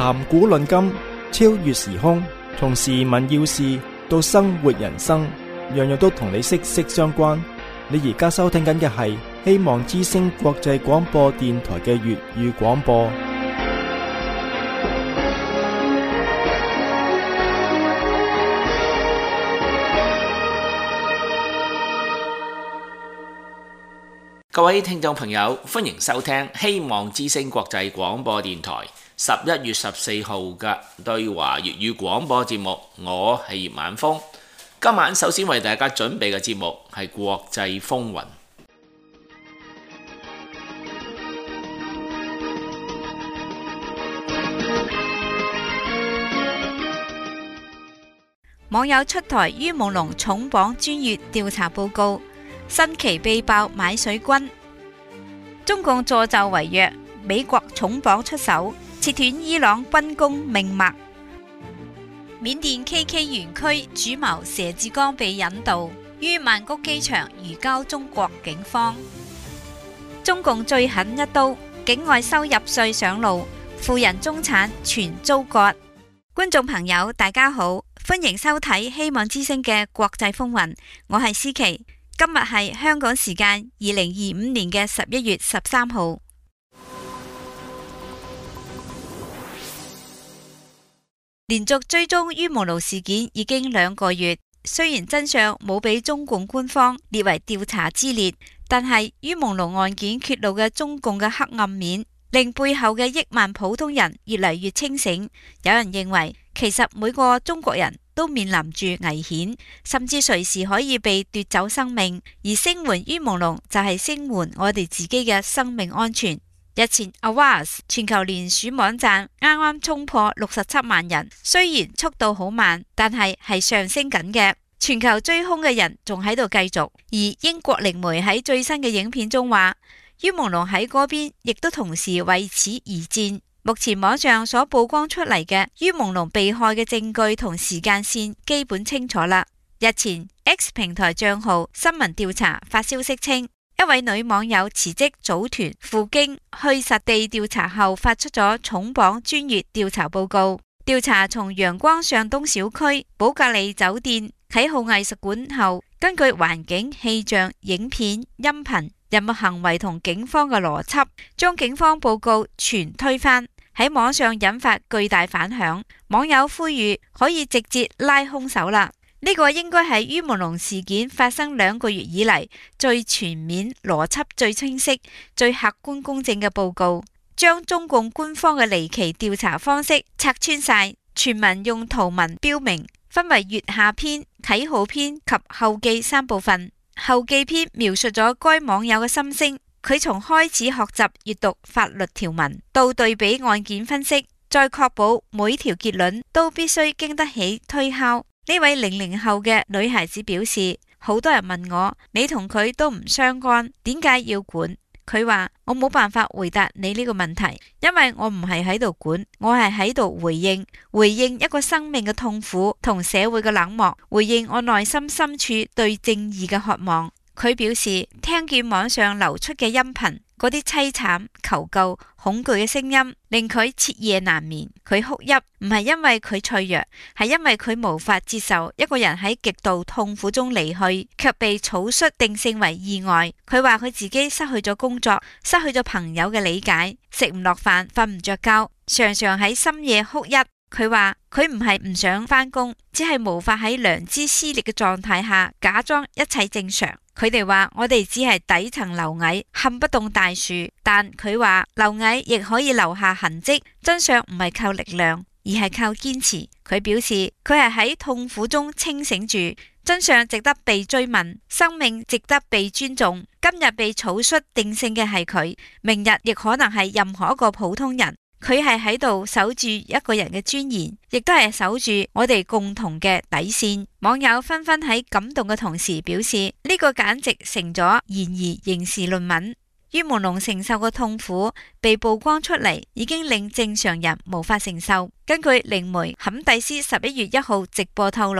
談古論今，超越時空，從時聞要事到生活人生，樣樣都同你息息相關。你而家收聽緊嘅係希望之聲國際廣播電台嘅粵語廣播。 各位聽眾朋友，歡迎收聽希望之聲國際廣播電台11月14號嘅對華粵語廣播節目。我係葉晚風。今晚首先為大家準備嘅節目係國際風雲。 網友出台于夢龍重磅專月調查報告，新奇被爆買水軍，中共助紂為虐，美國重磅出手，切斷伊朗軍工命脈。緬甸 KK 園區主謀佘志剛被引渡於曼谷機場移交中國警方。中共最狠一刀，境外收入稅上路，富人中產全遭割。觀眾朋友大家好，歡迎收睇希望之聲嘅國際風雲，我係思琪。今日係香港時間2025年嘅11月13號。連續追蹤于夢龍事件已經2個月，雖然真相冇俾中共官方列為調查之列，但係于夢龍案件揭露嘅中共嘅黑暗面，令背後嘅億萬普通人越嚟越清醒。有人認為，其實每個中國人都面臨住危險，甚至隨時可以被奪走生命，而聲援于夢龍就係聲援我哋自己嘅生命安全。日前 Avaaz 全球連署網站啱啱衝破67萬人，雖然速度好慢，但係上升緊嘅。全球追兇嘅人仲喺度繼續，而英國靈媒喺最新嘅影片中話，于夢龍喺嗰邊亦都同時為此而戰。目前網上所曝光出嚟嘅于夢龍被害嘅證據同時間線基本清楚啦。日前 X 平台賬號新聞調查發消息稱，一位女網友辭職組團赴京去實地調查後，發出咗重磅專月調查報告。調查從陽光上東小區、寶格麗酒店、啟浩藝術館後，根據環境、氣象、影片、音頻、人物行為同警方嘅邏輯，將警方報告全推翻，喺網上引發巨大反響。網友呼籲可以直接拉兇手啦。呢個應該係于夢龍事件發生2個月以嚟最全面、邏輯最清晰、最客觀公正嘅報告，將中共官方嘅離奇調查方式拆穿晒。全文用圖文標明，分為月下篇、啟浩篇及後記3部分。後記篇描述咗該網友嘅心聲，佢從開始學習閱讀法律條文，到對比案件分析，再確保每條結論都必須經得起推敲。呢位00後嘅女孩子表示，好多人問我，你同佢都唔相干，點解要管？佢話，我冇辦法回答你呢個問題，因為我唔係喺度管，我係喺度回應一個生命嘅痛苦同社會嘅冷漠，回應我內心深處對正義嘅渴望。佢表示，聽見網上流出嘅音頻，嗰啲淒慘、求救、恐懼嘅聲音，令佢徹夜難眠。佢哭泣，唔係因為佢脆弱，係因為佢無法接受一個人喺極度痛苦中離去，卻被草率定性為意外。佢話佢自己失去咗工作，失去咗朋友嘅理解，食唔落飯，瞓唔着覺，常常喺深夜哭泣。佢話佢唔係唔想返工，只係無法喺良知撕裂嘅狀態下假裝一切正常。佢哋話我哋只係底層螻蟻，撼不動大樹，但佢話螻蟻亦可以留下痕跡。真相唔係靠力量，而係靠堅持。佢表示佢係喺痛苦中清醒住，真相值得被追問，生命值得被尊重。今日被草率定性嘅係佢，明日亦可能係任何一個普通人。佢係喺度守住一個人嘅尊嚴，亦都係守住我哋共同嘅底線。網友紛紛喺感動嘅同時表示，呢個簡直成咗嫌疑刑事論文。于夢龍承受嘅痛苦被曝光出嚟，已經令正常人無法承受。根據靈媒坎蒂斯11月1號直播透露，于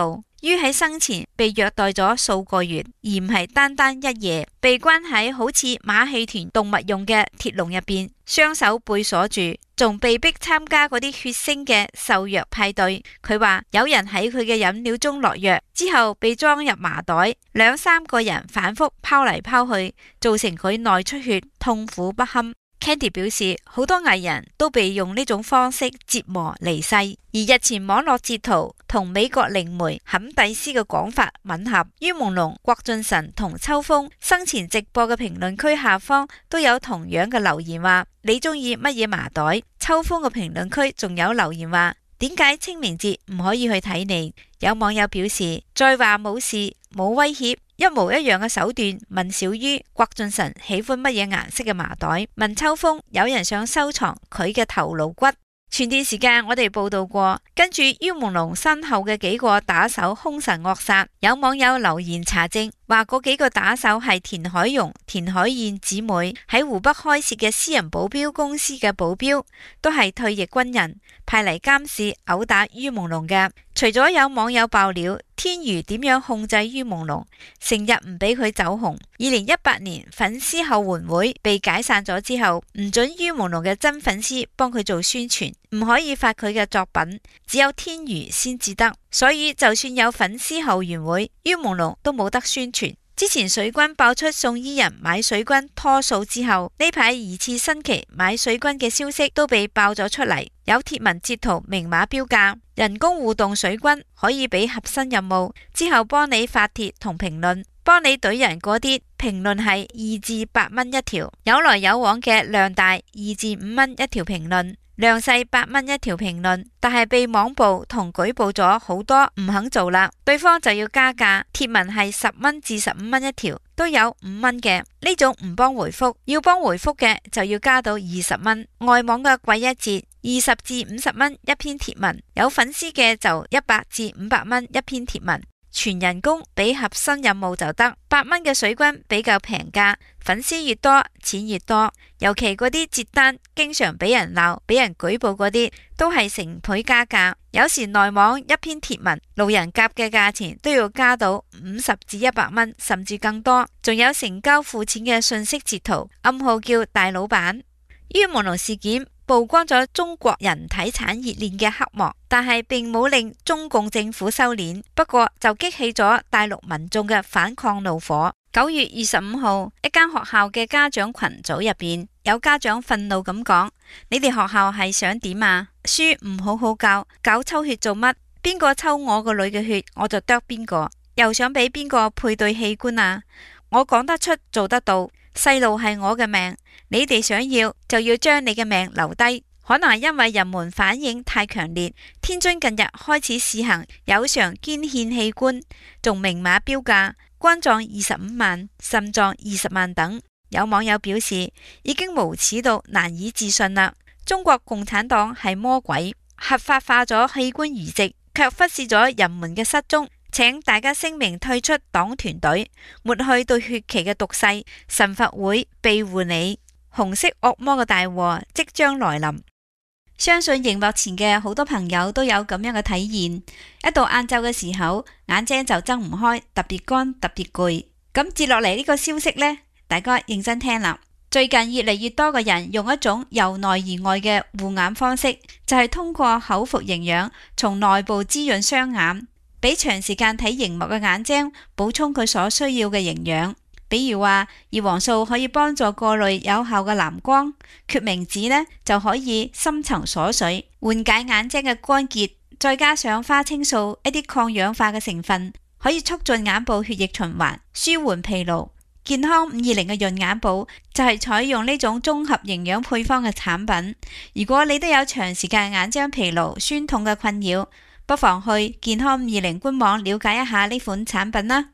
於喺生前被虐待咗數個月，而唔係單單一夜，被關喺好似馬戲團動物用嘅鐵籠入邊，雙手背鎖住，仲被逼參加嗰啲血腥嘅受藥派對。佢話有人喺佢嘅飲料中落藥，之後被裝入麻袋，2-3個人反覆拋嚟拋去，造成佢內出血，痛苦不堪。Candy 表示，好多藝人都被用呢種方式折磨離世。而日前網絡截圖同美國靈媒坎蒂斯嘅講法吻合，于朦朧、郭俊辰同秋風生前直播嘅評論區下方都有同樣嘅留言話：你中意乜嘢麻袋？秋風嘅評論區仲有留言話：點解清明節唔可以去睇你？有網友表示，再話冇事冇威脅，一模一樣嘅手段問小于郭俊辰喜歡乜嘢顏色嘅麻袋，問秋風有人想收藏佢嘅頭顱骨。前段時間我哋報道過，跟住于朦朧身後嘅幾個打手兇神惡煞，有網友留言查證，話嗰幾個打手係田海蓉、田海燕姊妹喺湖北開設嘅私人保鏢公司嘅保鏢，都係退役軍人，派嚟監視毆打于朦朧嘅。除咗有網友爆料天瑜點樣控制于朦朧，成日唔俾佢走紅。2018年粉絲後援會被解散咗之後，唔准于朦朧嘅真粉絲幫佢做宣傳，唔可以發佢嘅作品，只有天瑜先至得。所以就算有粉絲後援會，于朦朧都冇得宣傳。之前水軍爆出送伊人買水軍拖數之後，呢排疑似新奇買水軍嘅消息都被爆咗出嚟，有貼文截圖明碼標價，人工互動水軍可以俾核心任務，之後幫你發帖同評論，幫你懟人嗰啲評論係2至8蚊一條，有來有往嘅量大2至5蚊一條評論，量細8蚊一條評論，但係被網暴同舉報咗好多唔肯做啦，對方就要加價，貼文係10蚊至15蚊一條，都有5蚊嘅，呢種唔幫回覆，要幫回覆嘅就要加到20蚊。外網嘅貴一截，20至50蚊一篇貼文，有粉絲嘅就100至500蚊一篇貼文。全人工俾核心任務就得，8蚊嘅水軍比較平價，粉絲越多錢越多，尤其嗰啲接單經常俾人鬧俾人舉報嗰啲，都係成倍加價。有時內網一篇貼文路人甲嘅價錢都要加到50至100蚊，甚至更多。仲有成交付錢嘅信息截圖，暗號叫大老闆。于朦朧事件曝光咗中國人體產業鏈嘅黑幕，但係並冇令中共政府收斂，不過就激起咗大陸民眾嘅反抗怒火。9月25號，一間學校嘅家長群組入邊，有家長憤怒咁講：你哋學校係想點啊？書唔好好教，搞抽血做乜？邊個抽我個女嘅血，我就剁邊個，又想俾邊個配對器官啊？我講得出做得到，細路係我嘅命，你哋想要就要將你嘅命留低。可能係因為人們反應太強烈，天津近日開始試行有償捐獻器官，仲明碼標價，肝臟25萬，腎臟20萬等。有網友表示已經無恥到難以置信啦！中國共產黨係魔鬼，合法化咗器官移植，卻忽視咗人們嘅失蹤。請大家聲明退出黨團隊，抹去對血期嘅毒誓，神佛會庇護你。紅色惡魔嘅大禍即將來臨。相信熒幕前嘅好多朋友都有咁樣嘅體驗，一到晏晝嘅時候，眼睛就睜唔開，特別乾，特別攰。咁接落嚟呢個消息呢，大家認真聽啦。最近越嚟越多嘅人用一種由內而外嘅護眼方式，就係通過口服營養，從內部滋潤雙眼，俾長時間睇熒幕嘅眼睛補充佢所需要嘅營養。比如話，葉黃素可以幫助過濾有效嘅藍光，決明子呢就可以深層鎖水，緩解眼睛嘅乾結，再加上花青素一啲抗氧化嘅成分，可以促進眼部血液循環，舒緩疲勞。健康520嘅潤眼寶就係採用呢種綜合營養配方嘅產品。如果你都有長時間眼睛疲勞、酸痛嘅困擾，不妨去健康520官網了解一下呢款產品啦。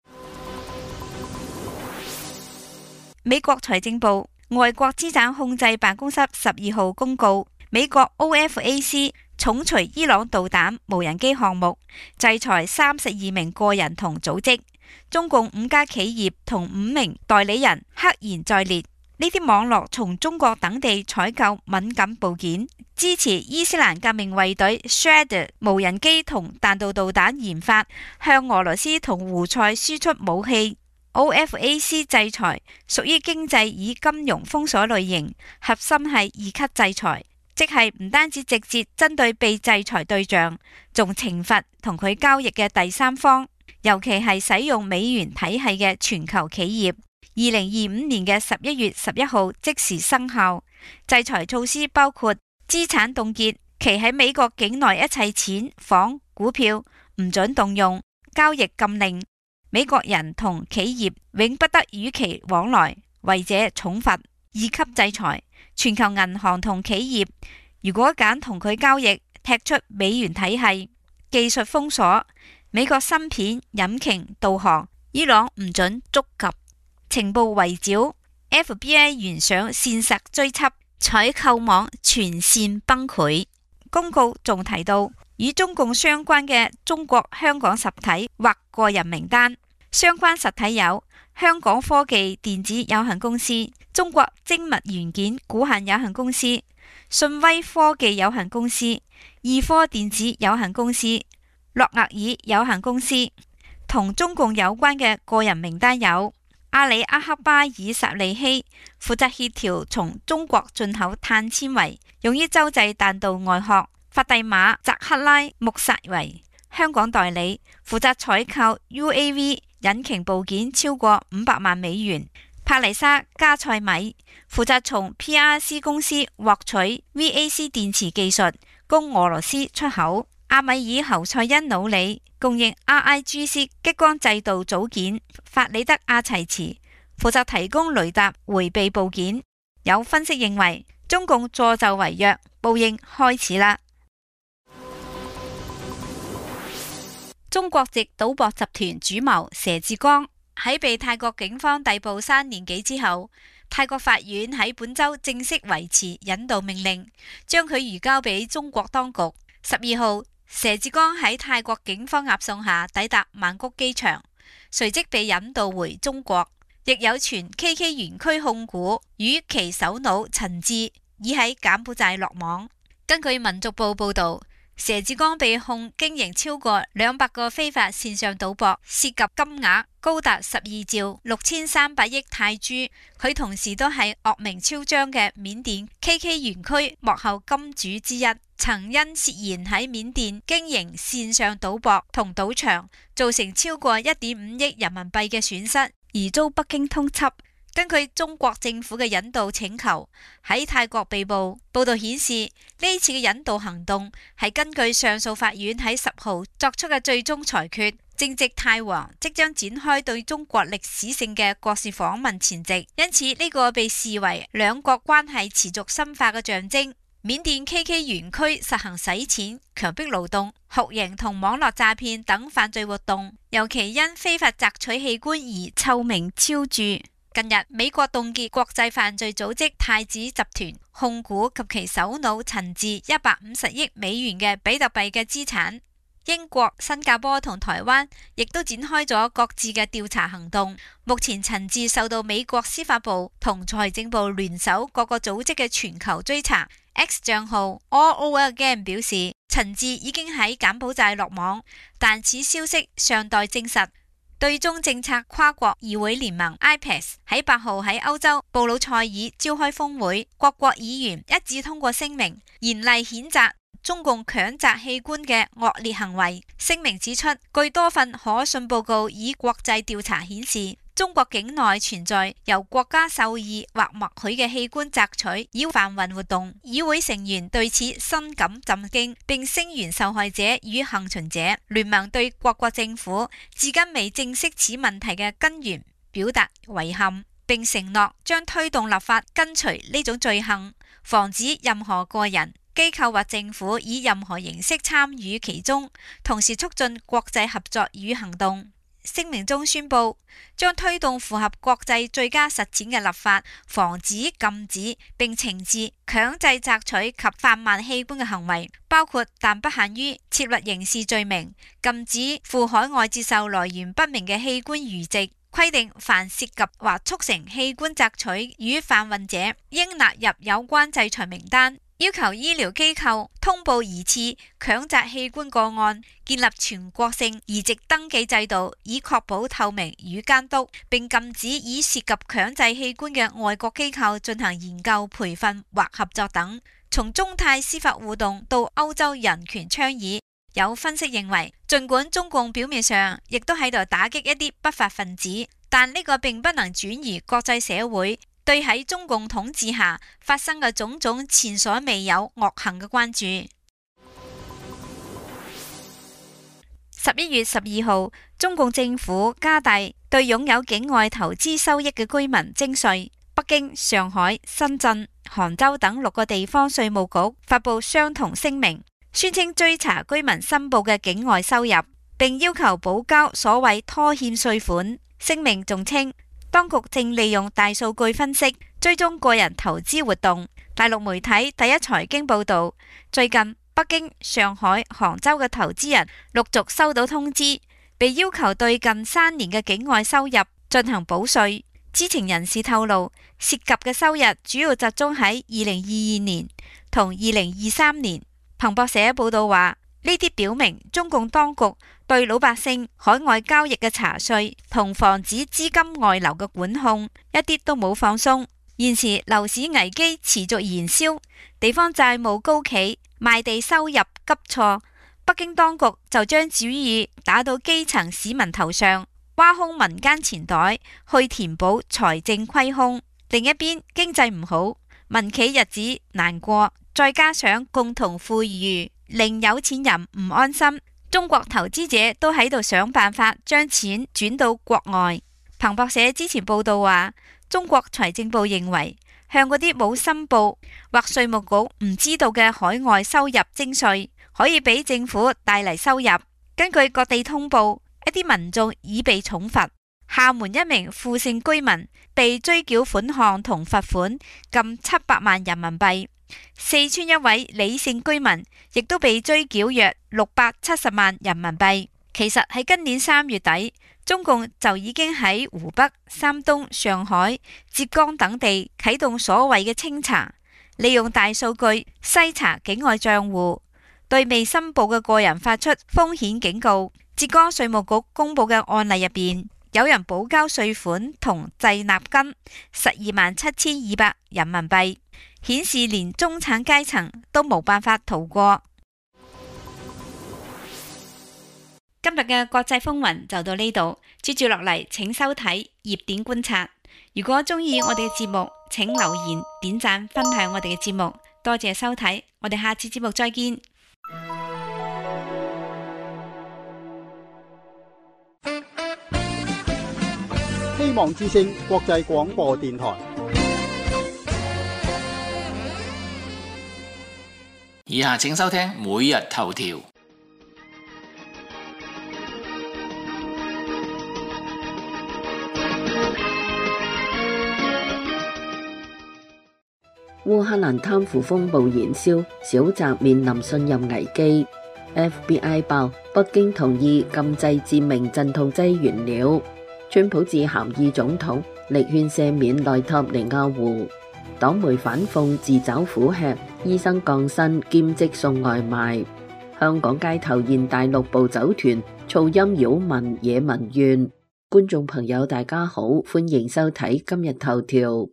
美國財政部外國資產控制辦公室12號公告，美國 OFAC 重錘伊朗導彈無人機項目，制裁32名個人同組織，中共5家企業同5名代理人赫然在列。 呢啲網絡從中國等地採購敏感部件，支持伊斯蘭革命衛隊 Shahed 無人機同彈道導彈研發，向俄羅斯同胡塞輸出武器。OFAC 制裁屬於經濟與金融封鎖類型，核心係二級制裁，即係唔單止直接針對被制裁對象，仲懲罰同佢交易嘅第三方，尤其係使用美元體系嘅全球企業。2025年嘅11月11號即時生效。制裁措施包括資產凍結，其喺美國境內一切錢、房、股票唔准動用，交易禁令，美國人同企業永不得與其往來，違者重罰。二級制裁，全球銀行同企業如果揀同佢交易，踢出美元體系，技術封鎖，美國芯片、引擎、導航，伊朗唔准觸及。情報圍剿 ，FBI 懸賞線索追緝，採購網全線崩潰。公告仲提到，與中共相關嘅中國香港實體或個人名單，相關實體有香港科技電子有限公司、中國精密元件股份有限公司、信威科技有限公司、易科電子有限公司、諾厄爾有限公司。同中共有關嘅個人名單有阿里阿克巴爾薩利希，負責協調從中國進口碳纖維，用於洲際彈道外殼；法蒂馬扎克拉穆薩維，香港代理，負責採購 UAV 引擎部件超過500萬美元；帕麗莎加塞米，負責從 PRC 公司獲取 VAC 電池技術，供俄羅斯出口；阿米爾侯賽因努里，供應 RIGC 激光制導組件；法里德阿齊茨負責提供雷達迴避部件。有分析認為，中共助紂為虐，報應開始啦。中國籍賭博集團主謀佘志剛喺被泰國警方逮捕3年幾之後，泰國法院喺本周正式維持引渡命令，將佢移交俾中國當局。12號，佘志剛喺泰國警方押送下抵達曼谷機場，隨即被引渡回中國。亦有傳 KK 園區控股與其首腦陳志已喺柬埔寨落網。根據民族報報道，佘志剛被控經營超過200個非法線上賭博，涉及金額高達12兆6300億泰銖。佢同時都係惡名昭彰嘅緬甸 KK 園區幕後金主之一，曾因涉嫌喺緬甸經營線上賭博同賭場，造成超過1.5億人民幣嘅損失，而遭北京通緝。根據中國政府嘅引渡請求，喺泰國被捕。報道顯示，呢次嘅引渡行動係根據上訴法院喺10號作出嘅最終裁決。正值泰皇即將展開對中國歷史性嘅國事訪問前夕，因此呢個被視為兩國關係持續深化嘅象徵。緬甸 KK 園區實行洗錢、強迫勞動、酷刑同網絡詐騙等犯罪活動，尤其因非法摘取器官而臭名昭著。近日，美國凍結國際犯罪組織太子集團控股及其首腦陳志150億美元嘅比特幣嘅資產。英國、新加坡同台灣亦都展開咗各自嘅調查行動。目前陳志受到美國司法部同財政部聯手各個組織嘅全球追查。X 賬號 All Over Again 表示，陳志已經喺柬埔寨落網，但此消息尚待證實。對中政策跨國議會聯盟 IPEX 喺8號喺歐洲布魯塞爾召開峰會，各國議員一致通過聲明，嚴厲譴責中共強摘器官嘅惡劣行為。聲明指出，據多份可信報告以國際調查顯示，中國境內存在由國家授意或默許嘅器官摘取以販運活動。議會成員對此深感震驚，並聲援受害者與幸存者。聯盟對各國政府至今未正視此問題嘅根源表達遺憾，並承諾將推動立法根除呢種罪行，防止任何個人、機構或政府以任何形式參與其中，同時促進國際合作與行動。聲明中宣布，將推動符合國際最佳實踐嘅立法，防止、禁止並懲治強制摘取及販賣器官嘅行為，包括但不限於設立刑事罪名，禁止赴海外接受來源不明嘅器官移植、 規定凡涉及或促成器官摘取與販運者，應納入有關制裁名單。要求醫療機構通報疑似強摘器官個案，建立全國性移植登記制度，以確保透明與監督，並禁止以涉及強制器官嘅外國機構進行研究、培訓或合作等。從中泰司法互動到歐洲人權倡議，有分析認為，儘管中共表面上亦都喺度打擊一啲不法分子，但呢個並不能轉移國際社會對喺中共統治下發生嘅種種前所未有惡行嘅關注。11月12號，中共政府加大對擁有境外投資收益嘅居民徵稅。北京、上海、深圳、杭州等6個地方稅務局發布相同聲明，宣稱追查居民申報嘅境外收入，並要求補交所謂拖欠稅款。聲明仲稱，當局正利用大數據分析追蹤個人投資活動。大陸媒體第一財經報道，最近北京、上海、杭州嘅投資人陸續收到通知，被要求對近3年嘅境外收入進行補稅。知情人士透露，涉及嘅收入主要集中喺2022年同2023年。彭博社報道話，呢啲表明中共當局對老百姓海外交易嘅查稅同防止資金外流嘅管控一啲都冇放鬆。現時樓市危機持續燃燒，地方債務高企，賣地收入急挫，北京當局就將主意打到基層市民頭上，挖空民間錢袋去填補財政虧空。另一邊經濟唔好，民企日子難過，再加上共同富裕令有錢人唔安心，中國投資者都喺度想辦法將錢轉到國外。彭博社之前報道話，中國財政部認為向嗰啲冇申報或稅務局唔知道嘅海外收入徵稅，可以俾政府帶嚟收入。根據各地通報，一啲民眾已被重罰。廈門一名傅姓居民被追繳款項同罰款近700萬人民幣。四川一位李姓居民亦都被追繳約670萬人民幣。其實喺今年3月底，中共就已經喺湖北、山東、上海、浙江等地啟動所謂嘅清查，利用大數據篩查境外賬戶，對未申報嘅個人發出風險警告。浙江稅務局公布嘅案例入邊，有人補交稅款同滯納金127200人民幣，顯示連中產階層都冇辦法逃過。今日嘅國際風雲就到呢度，接住落嚟請收睇熱點觀察。如果中意我哋嘅節目，請留言、點讚、分享我哋嘅節目。多謝收睇，我哋下次節目再見。 希望之聲國際廣播電台。 以下請收聽每日頭條。 烏克蘭貪腐風暴燃燒，小澤面臨信任危機。FBI 爆北京同意禁製致命鎮痛劑原料。川普致函意總統，力勸赦免內塔尼亞胡。黨媒反諷自找苦吃，醫生降薪兼職送外賣。香港街頭現大陸暴走團，噪音擾民惹民怨。觀眾朋友大家好，歡迎收睇今日頭條。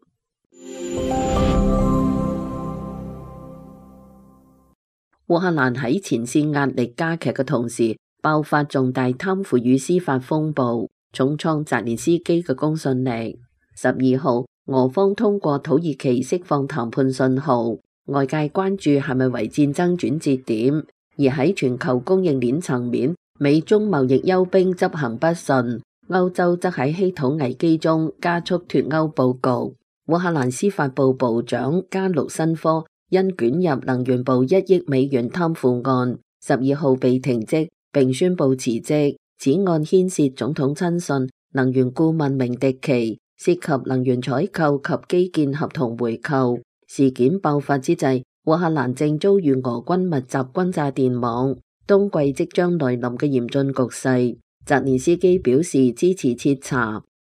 烏克蘭喺前線壓力加劇嘅同時，爆發重大貪腐與司法風暴，重創澤連斯基嘅公信力。12號，俄方通過土耳其釋放談判信號，外界關注係咪為戰爭轉折點。而喺全球供應鏈層面，美中貿易休兵執行不順，歐洲則喺稀土危機中加速脫歐佈局。烏克蘭司法部部長加魯申科因捲入能源部1億美元貪腐案，12號被停職並宣布辭職。此案牽涉總統親信、能源顧問明迪奇，涉及能源採購及基建合同回購。事件爆發之際，烏克蘭正遭遇俄軍密集轟炸電網，冬季即將來臨嘅嚴峻局勢。澤連斯基表示支持徹查，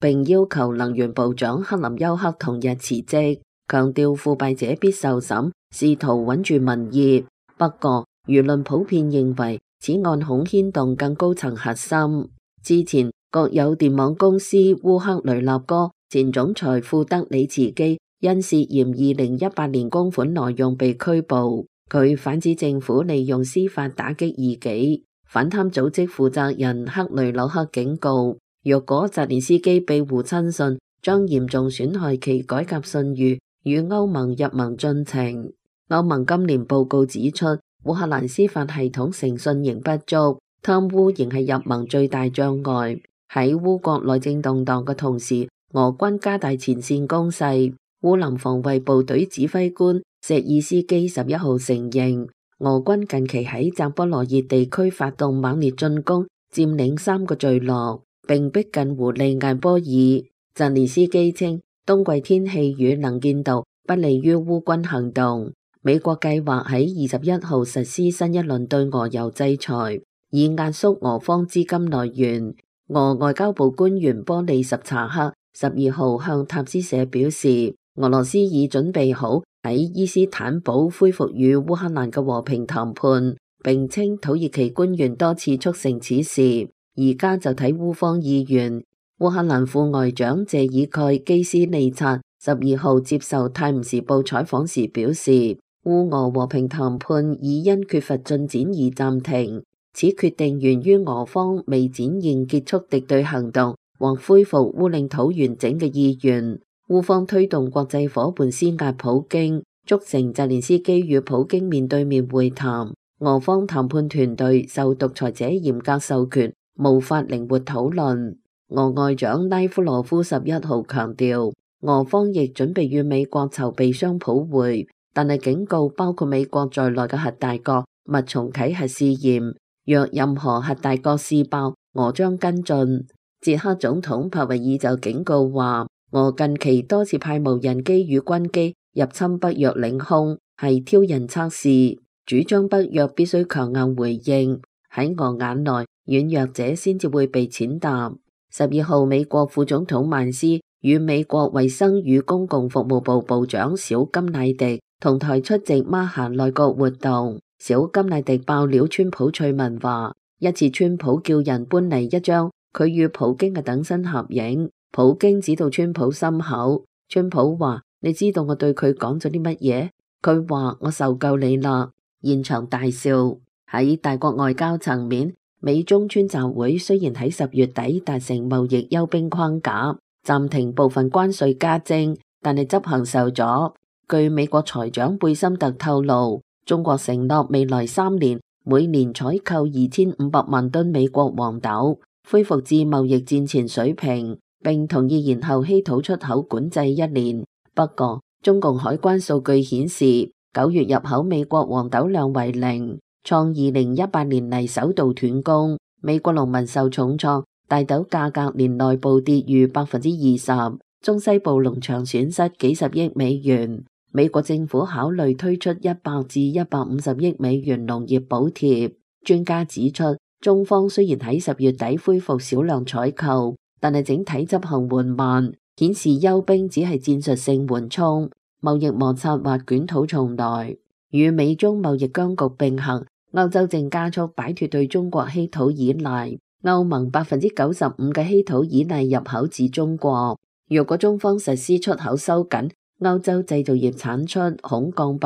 並要求能源部長克林休克同日辭職，強調腐敗者必受審，試圖穩住民意。不過，輿論普遍認為此案恐牽動更高層核心。之前，國有電網公司烏克雷納哥前總裁庫德里茨基因涉嫌2018年公款挪用被拘捕。佢反指政府利用司法打擊異己。反貪組織負責人克雷紐克警告，若果澤連斯基庇護親信，將嚴重損害其改革信譽與歐盟入盟進程。歐盟今年報告指出，烏克蘭司法系統誠信仍不足，貪污仍係入盟最大障礙。喺烏國內政動盪嘅同時，俄軍加大前線攻勢。烏林防衛部隊指揮官石爾斯基11號承認，俄軍近期喺扎波羅熱地區發動猛烈進攻，佔領3個聚落，並逼近胡利艾波爾。澤連斯基稱，冬季天氣與能見度不利於烏軍行動。美國計劃喺21號實施新一輪對俄油制裁，以壓縮俄方資金來源。俄外交部官員波利什查克12號向塔斯社表示，俄羅斯已準備好喺伊斯坦堡恢復與烏克蘭嘅和平談判，並稱土耳其官員多次促成此事，而家就睇烏方意願。烏克蘭副外長謝爾蓋基斯利察12號接受泰晤士報採訪時表示，烏俄和平談判已因缺乏進展而暫停，此決定源於俄方未展現結束敵對行動或恢復烏領土完整嘅意願。烏方推動國際夥伴施壓普京，促成澤連斯基與普京面對面會談。俄方談判團隊受獨裁者嚴格授權，無法靈活討論。俄外長拉夫羅夫11號強調，俄方亦準備與美國籌備雙普會，但係警告包括美國在內嘅核大國勿重啟核試驗，若任何核大國試爆，俄將跟進。捷克總統帕維爾就警告話，俄近期多次派無人機與軍機入侵北約領空，係挑釁測試，主張北約必須強硬回應。喺俄眼內，軟弱者先至會被踐踏。12號，美國副總統曼斯與美國衛生與公共服務部部長小金乃迪同台出席孖閒內閣活動。小金乃迪爆料川普趣聞話，一次川普叫人搬嚟一張佢與普京嘅等身合影，普京指到川普心口，川普話：你知道我對佢講咗啲乜嘢？佢話我受夠你啦！現場大笑。喺大國外交層面，美中川習會雖然喺10月底達成貿易休兵框架，暫停部分關稅加徵，但係執行受阻。據美國財長貝森特透露，中國承諾未來3年每年採購2500萬噸美國黃豆，恢復至貿易戰前水平，並同意延後稀土出口管制1年。不過，中共海關數據顯示，9月入口美國黃豆量為0，創2018年嚟首度斷供。美國農民受重創，大豆價格年內暴跌逾20%，中西部農場損失幾十億美元。美國政府考慮推出100至150億美元農業補貼。專家指出，中方雖然喺10月底恢復少量採購，但係整體執行緩慢，顯示休兵只係戰術性緩衝，貿易摩擦或捲土重來。與美中貿易僵局並行，歐洲正加速擺脫對中國稀土依賴。歐盟95%嘅稀土依賴入口至中國，若果中方實施出口收緊，歐洲製造業產出恐降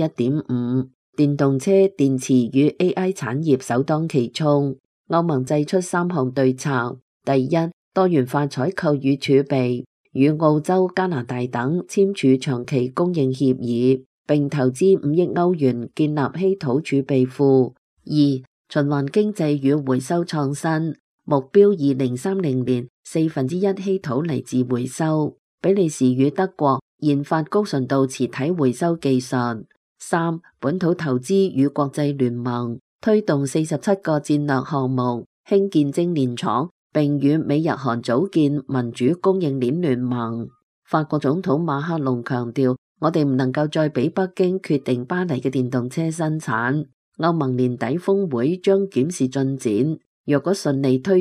1.5%，電動車、電池與 AI 產業首當其衝。歐盟祭出3項對策：第一，多元化採購與儲備，與澳洲、加拿大等簽署長期供應協議，並投資5億歐元建立稀土儲備庫；二，循環經濟與回收創新，目標2030年1/4稀土嚟自回收。比利時與德國研發高純度磁體回收技術。三，本土投資與國際聯盟，推動47個戰略項目，興建精煉廠，並與美日韓組建民主供應鏈聯盟。法國總統馬克龍強調，我哋唔能夠再俾北京決定巴黎嘅電動車生產。歐盟年底峰會將檢視進展，若果順利推進，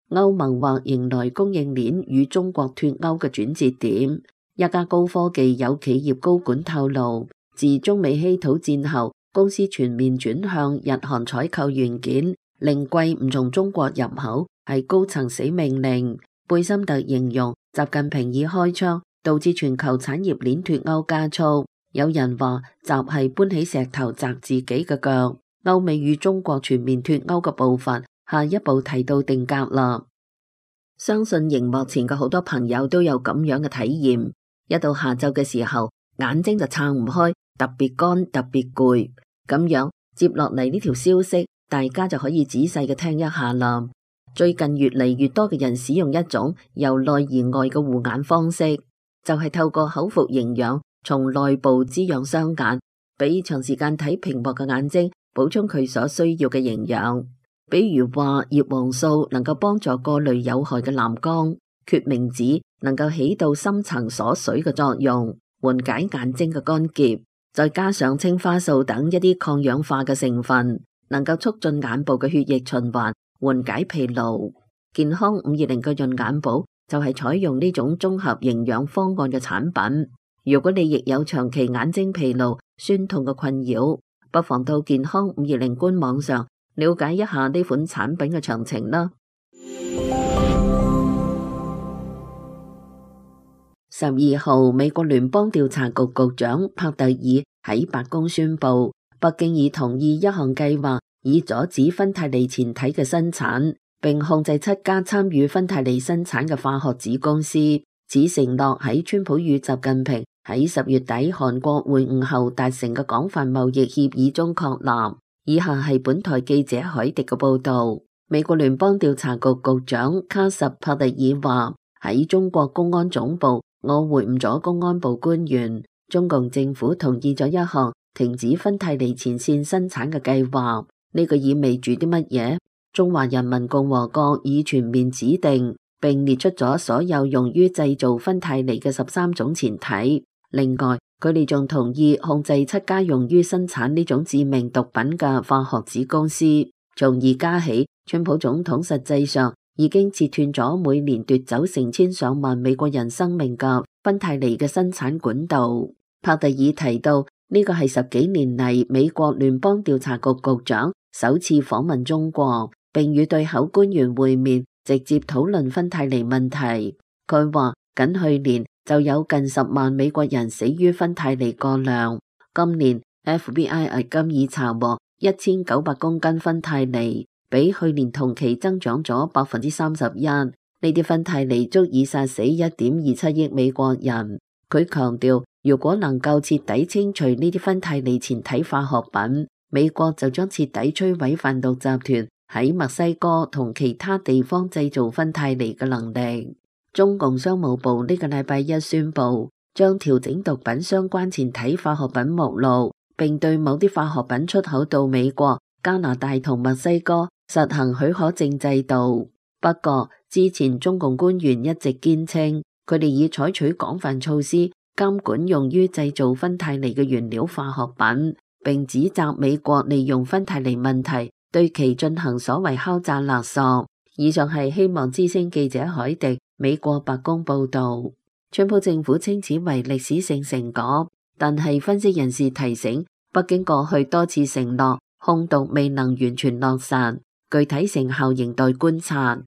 歐盟或迎來供應鏈與中國脫鈎嘅轉折點。一家高科技有企業高管透露，自中美稀土戰後，公司全面轉向日韓採購元件，令貴唔從中國入口係高層死命令。貝森特形容習近平已開槍，導致全球產業鏈脫鈎加速。有人話習係搬起石頭砸自己嘅腳。歐美與中國全面脫鈎嘅步伐，下一步提到定格啦。相信熒幕前嘅好多朋友都有咁樣嘅體驗，一到下晝嘅時候，眼睛就撐唔開，特別乾，特別攰。咁樣接落嚟呢條消息，大家就可以仔細嘅聽一下啦。最近越嚟越多嘅人使用一種由內而外嘅護眼方式，就係透過口服營養，從內部滋養雙眼，俾長時間睇屏幕嘅眼睛補充佢所需要嘅營養。比如話葉黃素能夠幫助過濾有害嘅藍光，決明子能夠起到深層鎖水嘅作用，緩解眼睛嘅乾澀，再加上青花素等一啲抗氧化嘅成分，能夠促進眼部嘅血液循環，緩解疲勞。健康520嘅潤眼寶就係採用呢種綜合營養方案嘅產品。如果你亦有長期眼睛疲勞、酸痛嘅困擾，不妨到健康520官網上了解一下呢款產品嘅詳情啦。12號，美國聯邦調查局局長帕特爾喺白宮宣布，北京已同意一項計劃，以阻止芬太尼前體嘅生產，並控制7家參與芬太尼生產嘅化學子公司。此承諾喺川普與習近平喺10月底韓國會晤後達成嘅廣泛貿易協議中確立。以下係本台記者海迪嘅報道。美國聯邦調查局局長卡什帕特爾話：喺中國公安總部，我會晤咗公安部官員，中共政府同意咗一項停止芬太尼前線生產嘅計劃。呢個意味住啲乜嘢？中華人民共和國已全面指定並列出咗所有用於製造芬太尼嘅13種前體。另外，佢哋仲同意控制7家用於生產呢種致命毒品嘅化學子公司。從而家起，川普總統實際上已經切斷咗每年奪走成千上萬美國人生命嘅芬太尼嘅生產管道。帕特爾提到，呢個係10幾年嚟美國聯邦調查局局長首次訪問中國，並與對口官員會面，直接討論芬太尼問題。佢話，僅去年就有近10萬美國人死於芬太尼過量。今年 FBI 至今已查獲1900公斤芬太尼，比去年同期增長咗31%。呢啲芬太尼足以殺死1.27億美國人。佢強調，如果能夠徹底清除呢啲芬太尼前體化學品，美國就將徹底摧毀販毒集團喺墨西哥同其他地方製造芬太尼嘅能力。中共商務部呢個禮拜一宣布，將調整毒品相關前體化學品目錄，並對某啲化學品出口到美國、加拿大同墨西哥實行許可證制度。不過，之前中共官員一直堅稱，佢哋已採取廣泛措施監管用於製造芬太尼嘅原料化學品，並指責美國利用芬太尼問題對其進行所謂敲詐勒索。以上係希望之聲記者海迪美國白宮報道。川普政府稱此為歷史性成果，但係分析人士提醒，北京過去多次承諾控毒未能完全落實，具體成效仍待觀察。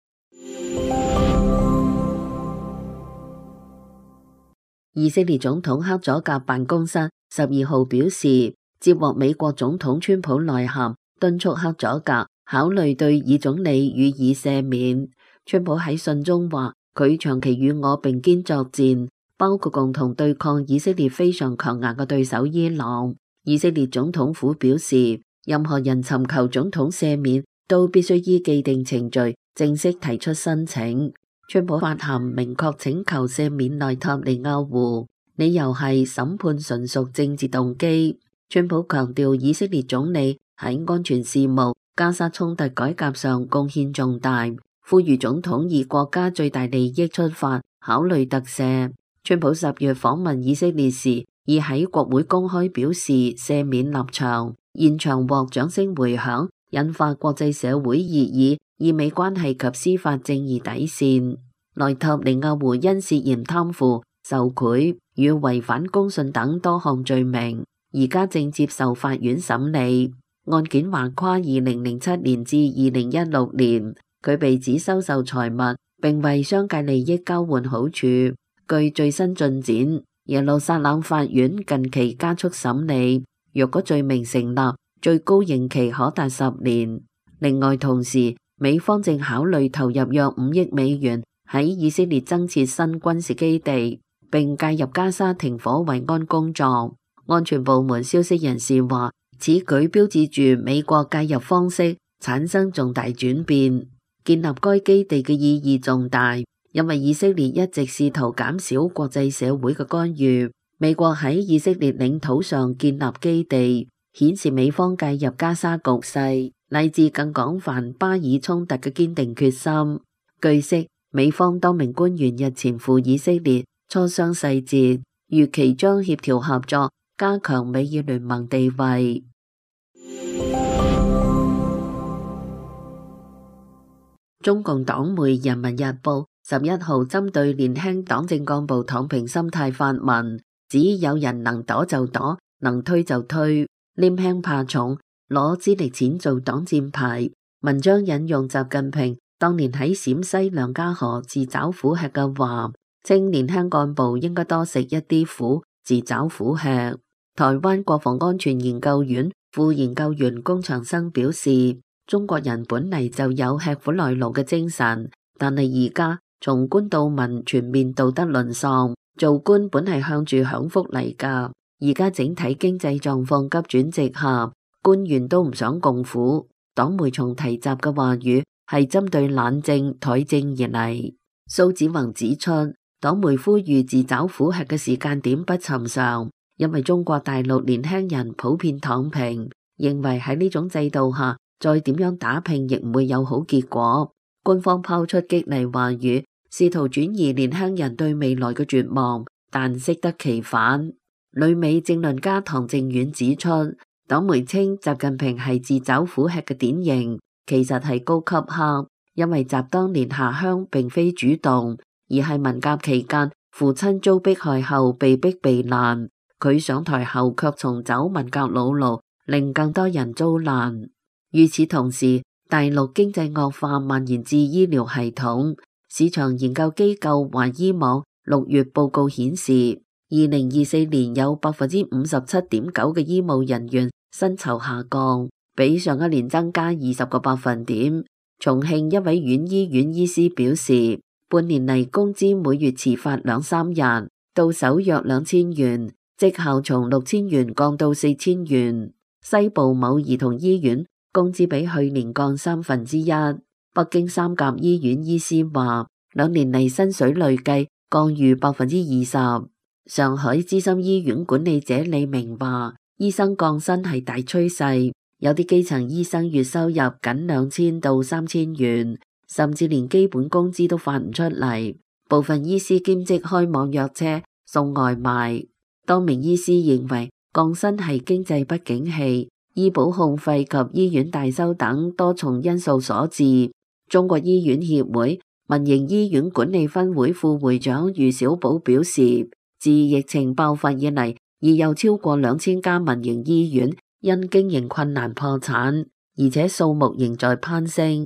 以色列總統克佐格辦公室12號表示，接獲美國總統川普內函，敦促克佐格考慮對以總理予以赦免。川普喺信中話，佢長期與我並肩作戰，包括共同對抗以色列非常強硬嘅對手伊朗。以色列總統府表示，任何人尋求總統赦免都必須依既定程序正式提出申請。川普發函明確請求赦免內塔尼亞胡，理由係審判純屬政治動機。川普強調以色列總理喺安全事務、加沙衝突改革上貢獻重大，呼籲總統以國家最大利益出發，考慮特赦。川普10月訪問以色列時，已喺國會公開表示赦免立場，現場獲掌聲回響， 引發國際社會熱議意美關係及司法正義底線。內塔尼亞胡因涉嫌貪腐、受賄與違反公信等多項罪名，而家正接受法院審理。案件橫跨2007年至2016年，佢被指收受財物並為商界利益交換好處。據最新進展，耶路撒冷法院近期加速審理，若果罪名成立，最高刑期可達10年。另外，同時美方正考慮投入約5億美元喺以色列增設新軍事基地，並介入加沙停火維安工作。安全部門消息人士話，此舉標誌住美國介入方式產生重大轉變。建立該基地嘅意義重大，因為以色列一直試圖減少國際社會嘅干預。美國喺以色列領土上建立基地，顯示美方介入加沙局勢乃至更廣泛巴以衝突嘅堅定決心。據悉，美方多名官員日前赴以色列磋商細節，預期將協調合作，加強美以聯盟地位。中共黨媒《人民日報》11號針對年輕黨政幹部躺平心態發文，指有人能躲就躲，能推就推，拈輕怕重，攞資歷淺做擋箭牌。文章引用習近平當年喺陝西梁家河自找苦吃嘅話，稱年輕幹部應該多食一啲苦，自找苦吃。台灣國防安全研究院副研究員龔長生表示，中國人本嚟就有吃苦耐勞嘅精神，但係而家從官到民全面道德淪喪，做官本係向住享福嚟噶，而家整體經濟狀況急轉直下，官員都唔想共苦。黨媒從提習嘅話語係針對懶政怠政而嚟。蘇子宏指出，黨媒呼籲自找苦吃嘅時間點不尋常，因為中國大陸年輕人普遍躺平，認為喺呢種制度下再點樣打拼亦唔會有好結果。官方拋出激勵話語，試圖轉移年輕人對未來嘅絕望，但適得其反。旅美政論家唐正遠指出，黨媒稱習近平係自找苦吃嘅典型，其實係高級黑，因為習當年下鄉並非主動，而係文革期間父親遭迫害後被逼避難，佢上台後卻重走文革老路，令更多人遭難。與此同時，大陸經濟惡化蔓延至醫療系統。市場研究機構華醫網6月報告顯示，2024年有 57.9% 嘅醫務人員薪酬下降，比上一年增加20個百分點。重慶一位縣醫院醫師表示，半年嚟工資每月遲發2-3日，到手約2000元，績效從6000元降到4000元。西部某兒童醫院工資比去年降1/3。北京三甲醫院醫師話，2年嚟薪水累計降逾 20%。上海資深醫院管理者李明話，醫生降薪係大趨勢，有啲基層醫生月收入僅2000到3000元，甚至連基本工資都發唔出嚟。部分醫師兼職開網約車送外賣。多名醫師認為降薪係經濟不景氣、醫保控費及醫院大修等多重因素所致。中國醫院協會民營醫院管理分會副會長余小寶表示，自疫情爆發以嚟，已有超過2000家民營醫院因經營困難破產，而且數目仍在攀升。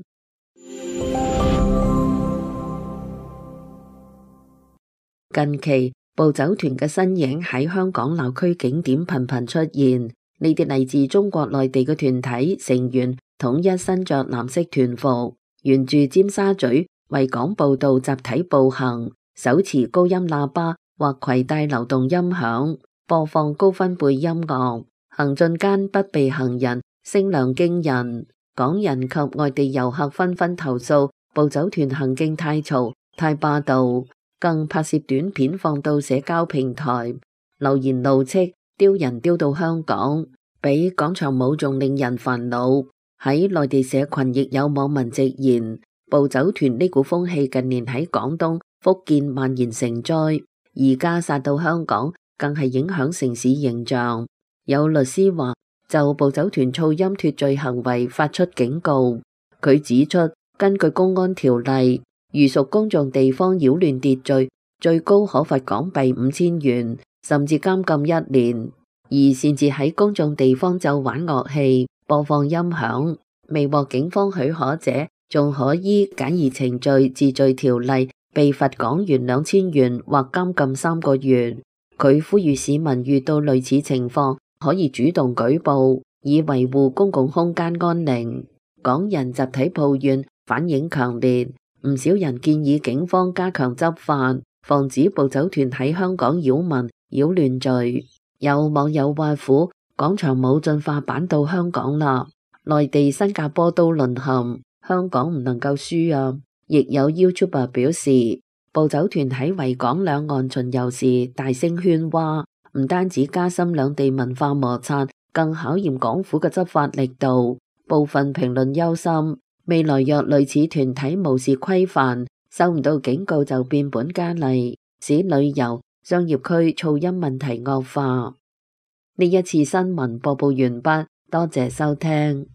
近期暴走團嘅身影喺香港鬧區景點頻頻出現，呢啲嚟自中國內地嘅團體成員統一身着藍色團服，沿住尖沙咀維港步道集體步行，手持高音喇叭或攜帶流動音響，播放高分貝音樂，行進間不避行人，聲量驚人。港人及外地遊客紛紛投訴暴走團行徑太嘈、太霸道，更拍攝短片放到社交平台，留言怒斥丟人丟到香港，比廣場舞仲令人煩惱。喺內地社群亦有網民直言，暴走團呢股風氣近年喺廣東、福建蔓延成災，而家殺到香港，更係影響城市形象。有律師話，習就暴走團噪音脫罪行為發出警告。佢指出，根據公安條例，如屬公眾地方擾亂秩序，最高可罰港幣5000元，甚至監禁1年。而擅自喺公眾地方奏玩樂器、播放音響，未獲警方許可者，仲可依簡易程序治罪條例被罰港元2000元或監禁3個月。佢呼籲市民遇到類似情況可以主動舉報，以維護公共空間安寧。港人集體抱怨反應強烈，唔少人建議警方加強執法，防止暴走團喺香港擾民、擾亂罪。有網友話苦，廣場舞進化版到香港啦，內地、新加坡都淪陷，香港唔能夠輸啊！亦有 YouTuber 表示，暴走團喺維港兩岸巡遊時大聲喧嘩，唔單止加深兩地文化摩擦，更考驗港府嘅執法力度。部分評論憂心，未來若類似團體無視規範，收唔到警告就變本加厲，使旅遊、商業區噪音問題惡化。呢一次新聞播報完畢，多謝收聽。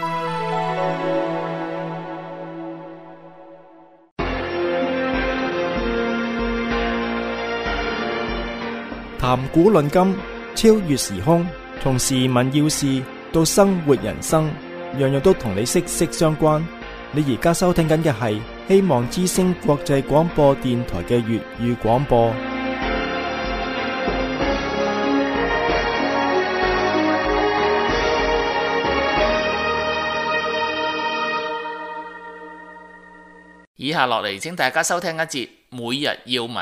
談古論今，超越時空，從時聞要事到生活人生，樣樣都同你息息相關。你而家收聽緊嘅係希望之聲國際廣播電台嘅粵語廣播。 以下落嚟，請大家收聽一節每日要聞。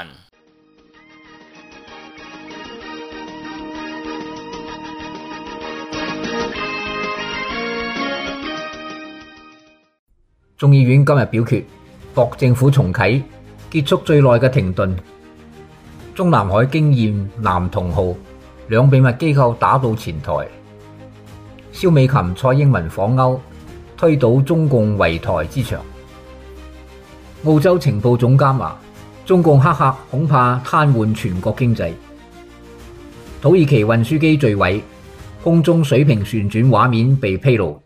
眾議院今日表決，駁政府重啟，結束最耐嘅停頓。中南海經驗男同號兩秘密機構打到前台。蕭美琴、蔡英文訪歐，推倒中共圍台之牆。澳洲情報總監話，中共黑客恐怕癱瘓全國經濟。土耳其運輸機墜毀，空中水平旋轉畫面被披露。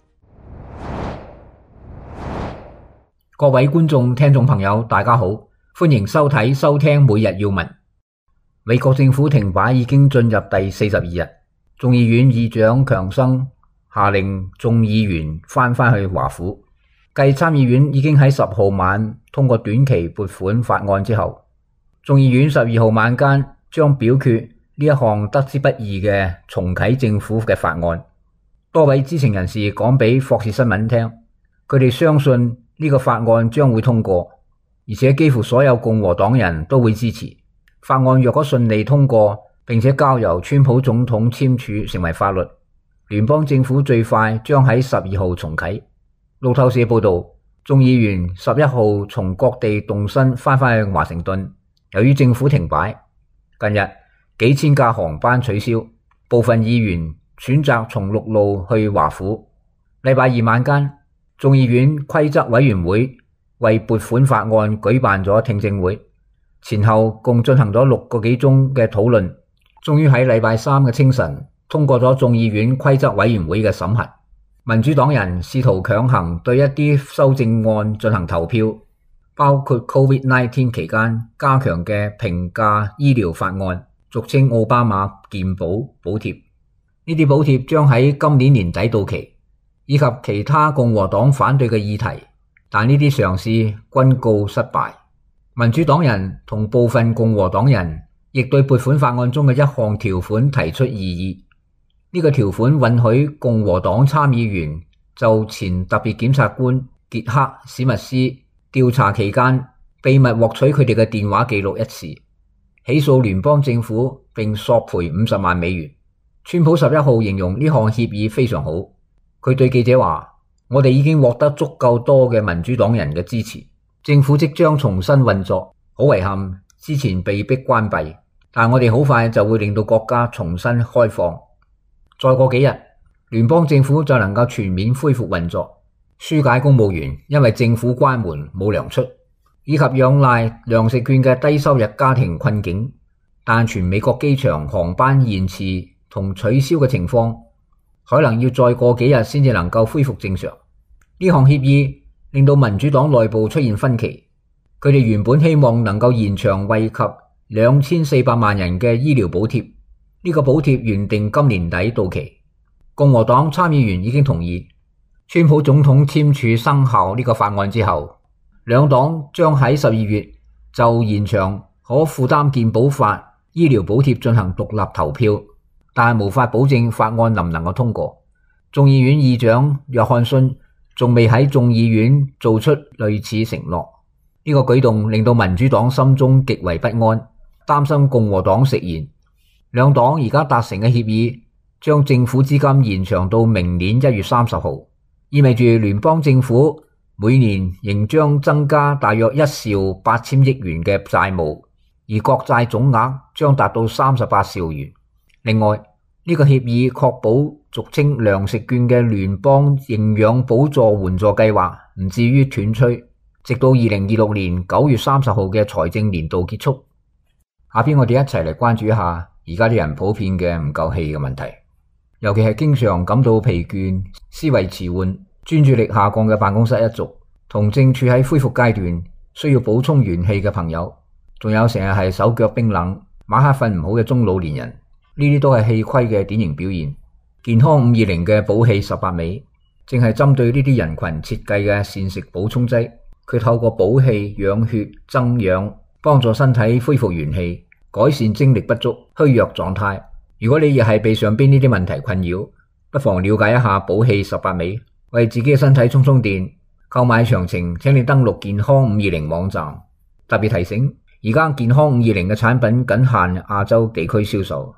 各位觀眾、聽眾朋友，大家好，歡迎收睇、收聽每日要聞。美國政府停擺已經進入第42日，眾議院議長強生下令眾議員翻去華府。繼參議院已經喺10號晚通過短期撥款法案之後，眾議院12號晚間將表決呢一項得之不易嘅重啟政府嘅法案。多位知情人士講俾霍士新聞聽，佢哋相信呢個法案將會通過，而且幾乎所有共和黨人都會支持。法案若果順利通過，並且交由川普總統簽署成為法律，聯邦政府最快將喺12號重啟。路透社報道，眾議員11號從各地動身翻去華盛頓。由於政府停擺，近日幾千架航班取消，部分議員選擇從陸路去華府。禮拜二晚間，眾議院規則委員會為撥款法案舉辦咗聽證會，前後共進行咗6個幾鐘嘅討論，終於喺禮拜三嘅清晨通過咗眾議院規則委員會嘅審核。民主黨人試圖強行對一啲修正案進行投票，包括 COVID-19 期間加強嘅平價醫療法案，俗稱奧巴馬健保補貼。呢啲補貼將喺今年年底到期，以及其他共和黨反對嘅議題，但呢啲嘗試均告失敗。民主黨人同部分共和黨人亦對撥款法案中嘅一項條款提出異議。呢個條款允許共和黨參議員就前特別檢察官傑克史密斯調查期間秘密獲取佢哋嘅電話記錄一事，起訴聯邦政府並索賠50萬美元。川普11號形容呢項協議非常好，佢對記者話：我哋已經獲得足夠多嘅民主黨人嘅支持，政府即將重新運作。好遺憾，之前被迫關閉，但我哋好快就會令到國家重新開放。再過幾日，聯邦政府就能夠全面恢復運作，紓解公務員因為政府關門冇糧出，以及仰賴糧食券嘅低收入家庭困境。但全美國機場航班延遲同取消嘅情況可能要再過幾日先至能夠恢復正常。呢項協議令到民主黨內部出現分歧，佢哋原本希望能夠延長惠及2400萬人嘅醫療補貼，呢個補貼原定今年底到期。共和黨參議員已經同意，川普總統簽署生效呢個法案之後，兩黨將喺12月就延長可負擔健保法醫療補貼進行獨立投票，但係無法保證法案能唔能夠通過。眾議院議長約翰遜仲未喺眾議院做出類似承諾，呢個舉動令到民主黨心中極為不安，擔心共和黨食言。兩黨而家達成嘅協議將政府資金延長到明年1月30號，意味住聯邦政府每年仍將增加大約1兆8000億元嘅債務，而國債總額將達到38兆元。另外，呢個協議確保俗稱糧食券嘅聯邦營養補助援助計劃唔至於斷炊，直到2026年9月30號嘅財政年度結束。下邊我哋一齊嚟關注一下而家啲人普遍嘅唔夠氣嘅問題，尤其係經常感到疲倦、思維遲緩、專注力下降嘅辦公室一族，同正處喺恢復階段需要補充元氣嘅朋友，仲有成日係手腳冰冷、晚黑瞓唔好嘅中老年人，呢啲都係氣虧嘅典型表現。健康520嘅補氣18味正係針對呢啲人群設計嘅膳食補充劑，佢透過補氣、養血、增氧，幫助身體恢復元氣，改善精力不足、虛弱狀態。如果你亦係被上邊呢啲問題困擾，不妨了解一下補氣18味，為自己嘅身體充充電。購買詳情請你登錄健康520網站。特別提醒，而家健康520嘅產品僅限亞洲地區銷售。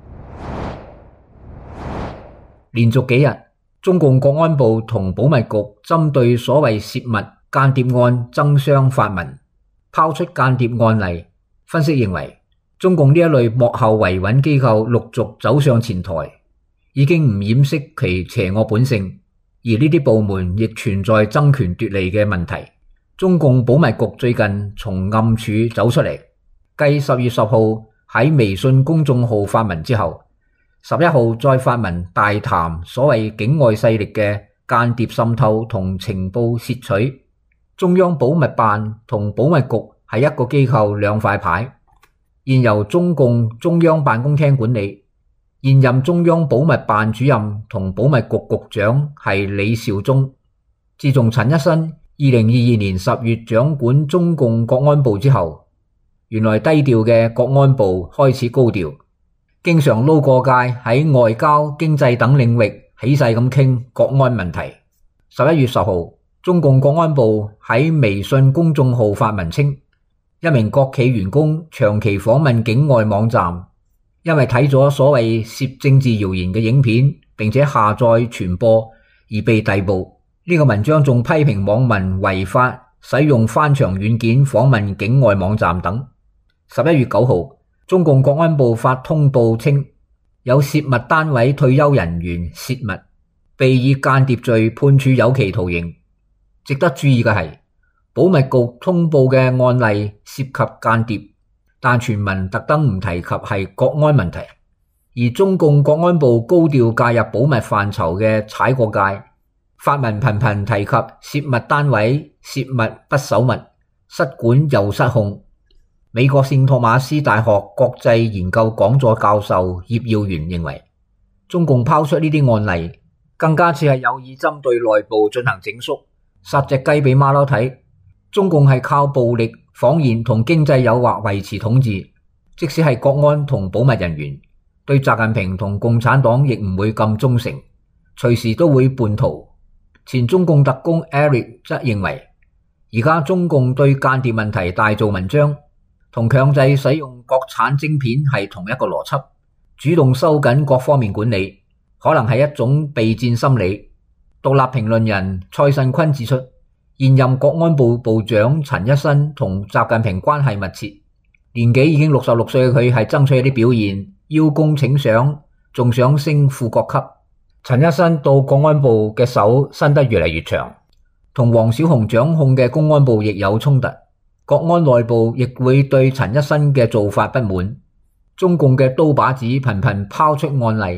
連續幾日，中共國安部同保密局針對所謂泄密間諜案爭相發文，拋出間諜案例。分析認為，中共呢一類幕後維穩機構陸續走上前台，已經唔掩飾其邪惡本性，而呢啲部門亦存在爭權奪利嘅問題。中共保密局最近從暗處走出嚟，繼10月10號喺微信公眾號發文之後，11號再發文大談所謂境外勢力嘅間諜滲透同情報竊取。中央保密辦同保密局係一個機構兩塊牌，現由中共中央辦公廳管理。現任中央保密辦主任同保密局局長係李兆忠。自從陳一新2022年10月掌管中共國安部之後，原來低調嘅國安部開始高調，經常撈過界喺外交、經濟等領域起勢咁傾國安問題。11月10號，中共國安部喺微信公眾號發文稱，一名國企員工長期訪問境外網站，因為睇咗所謂涉政治謠言嘅影片，並且下載傳播而被逮捕。呢個文章仲批評網民違法使用翻牆軟件訪問境外網站等。11月9號，中共國安部發通報稱，有泄密單位退休人員泄密，被以間諜罪判處有期徒刑。值得注意嘅係，保密局通報嘅案例涉及間諜，但全文特登唔提及係國安問題，而中共國安部高調介入保密範疇嘅踩過界。發文頻頻提及泄密單位泄密不守密，失管又失控。美國聖托馬斯大學國際研究講座教授葉耀元認為，中共拋出呢啲案例，更加似係有意針對內部進行整肅，殺隻雞俾馬騮睇。中共係靠暴力、謊言同經濟誘惑維持統治，即使係國安同保密人員，對習近平同共產黨亦唔會咁忠誠，隨時都會叛逃。前中共特工 Eric 則認為，而家中共對間諜問題大做文章，同強制使用國產晶片係同一個邏輯，主動收緊各方面管理，可能係一種備戰心理。獨立評論人蔡慎坤指出，現任國安部部長陳一新同習近平關係密切，年紀已經66歲嘅佢係爭取一啲表現，邀功請賞，仲想升副國級。陳一新到國安部嘅手伸得越嚟越長，同王小洪掌控嘅公安部亦有衝突，國安內部亦會對陳一新嘅做法不滿。中共嘅刀把子頻頻拋出案例，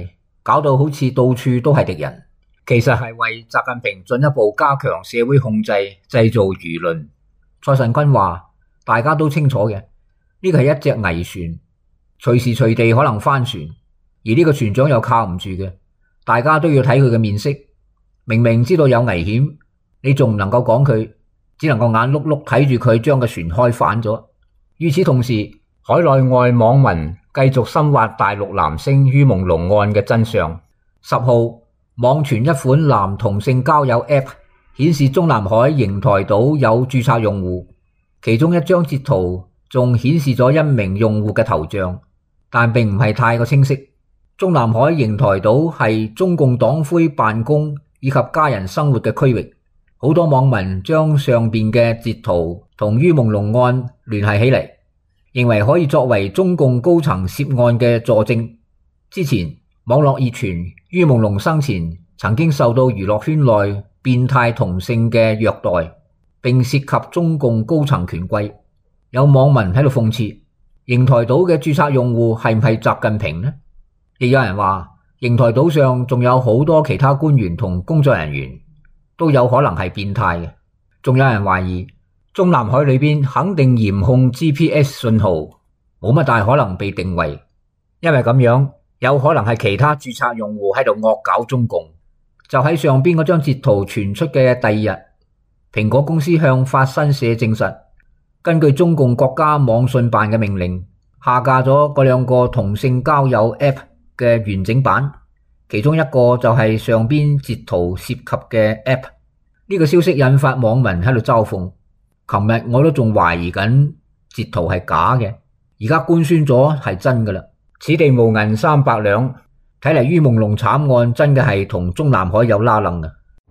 搞到好似到處都係敵人，其實係為習近平進一步加強社會控制製造輿論。蔡慎坤話：大家都清楚嘅，呢個係一隻危船，隨時隨地可能翻船，而呢個船長又靠唔住嘅，大家都要睇佢嘅面色。明明知道有危險，你仲唔能夠講佢，只能夠眼碌碌睇住佢將個船開反咗。與此同時，海內外網民繼續深挖大陸男星于夢龍案嘅真相。10號，網傳一款男同性交友 App 顯示中南海瀛台島有註冊用戶，其中一張截圖仲顯示咗一名用戶嘅頭像，但並唔係太過清晰。中南海瀛台島係中共黨魁辦公以及家人生活嘅區域，好多網民將上邊嘅截圖同于夢龍案聯繫起嚟，認為可以作為中共高層涉案嘅佐證。之前網絡熱傳于夢龍生前曾經受到娛樂圈內變態同性嘅虐待，並涉及中共高層權貴。有網民喺度諷刺，瀛台島嘅註冊用戶係唔係習近平呢？亦有人話瀛台島上仲有好多其他官員同工作人員，都有可能係變態嘅。仲有人懷疑中南海裏邊肯定嚴控 GPS 信號，冇乜大可能被定位，因為咁樣有可能係其他註冊用戶喺度惡搞中共。就喺上邊嗰張截圖傳出嘅第二日，蘋果公司向法新社證實，根據中共國家網信辦嘅命令，下架咗嗰兩個同性交友 App 嘅完整版，其中一個就係上邊截圖涉及嘅 App。呢個消息引發網民喺度嘲諷，琴日我都仲懷疑緊截圖係假嘅，而家官宣咗係真噶啦。此地無銀300兩，睇嚟于夢龍慘案真嘅係同中南海有拉楞嘅。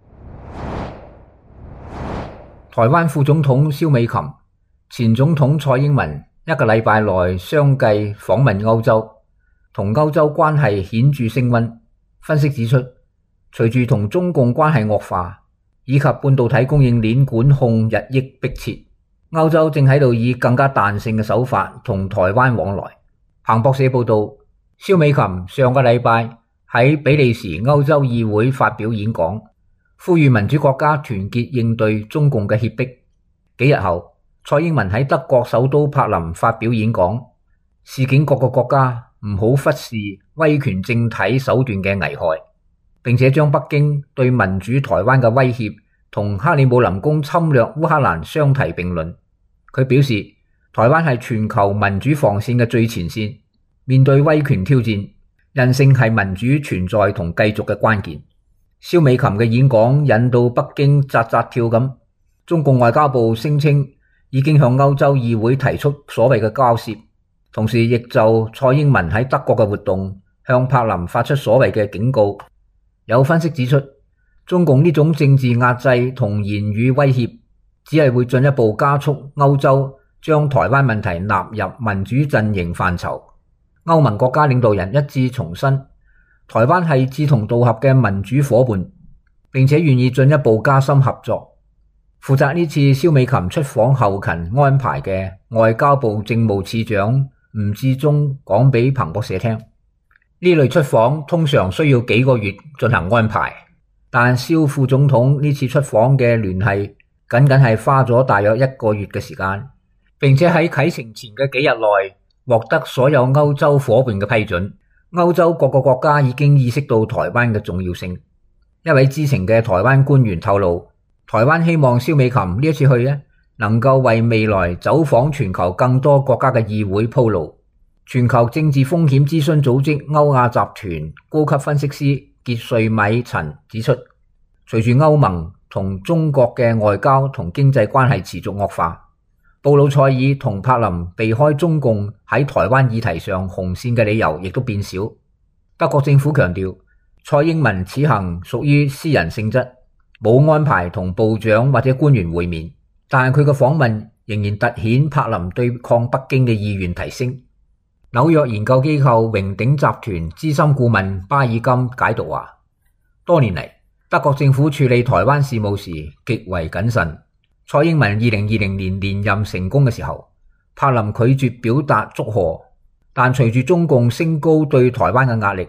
台灣副總統蕭美琴、前總統蔡英文一個禮拜內相繼訪問歐洲，同歐洲關係顯著升溫。分析指出，隨住同中共關係惡化，以及半導體供應鏈管控日益迫切，歐洲正喺度以更加彈性嘅手法同台灣往來。彭博社報道，蕭美琴上個禮拜喺比利時歐洲議會發表演講，呼籲民主國家團結應對中共嘅脅迫。幾日後，蔡英文喺德國首都柏林發表演講，示警各個國家唔好忽視威權政體手段嘅危害，並且將北京對民主台灣嘅威脅同克里姆林宮侵略烏克蘭相提並論。佢表示，台灣係全球民主防線嘅最前線，面對威權挑戰，韌性係民主存在同繼續嘅關鍵。蕭美琴嘅演講引到北京扎扎跳咁，中共外交部聲稱已經向歐洲議會提出所謂嘅交涉，同時亦就蔡英文喺德國嘅活動向柏林發出所謂嘅警告。有分析指出，中共呢種政治壓制同言語威脅，只係會進一步加速歐洲將台灣問題納入民主陣營範疇。歐盟國家領導人一致重申，台灣係志同道合嘅民主夥伴，並且願意進一步加深合作。負責呢次蕭美琴出訪後勤安排嘅外交部政務次長吳志忠講俾彭博社聽，呢類出訪通常需要幾個月進行安排，但蕭副總統呢次出訪嘅聯繫僅僅係花咗大約1個月嘅時間，並且喺啟程前嘅幾日內獲得所有歐洲夥伴嘅批准。歐洲各個國家已經意識到台灣嘅重要性。一位知情嘅台灣官員透露，台灣希望蕭美琴呢一次去能夠為未來走訪全球更多國家嘅議會鋪路。全球政治風險諮詢組織歐亞集團高級分析師傑瑞米陳指出，隨住歐盟同中國嘅外交同經濟關係持續惡化，布魯塞爾同柏林避開中共喺台灣議題上紅線嘅理由亦都變少。德國政府強調，蔡英文此行屬於私人性質，冇安排同部長或者官員會面，但係佢嘅訪問仍然凸顯柏林對抗北京嘅意願提升。紐約研究機構榮鼎集團資深顧問巴爾金解讀話，多年嚟德國政府處理台灣事務時極為謹慎。蔡英文2020年連任成功嘅時候，柏林拒絕表達祝賀，但隨住中共升高對台灣嘅壓力，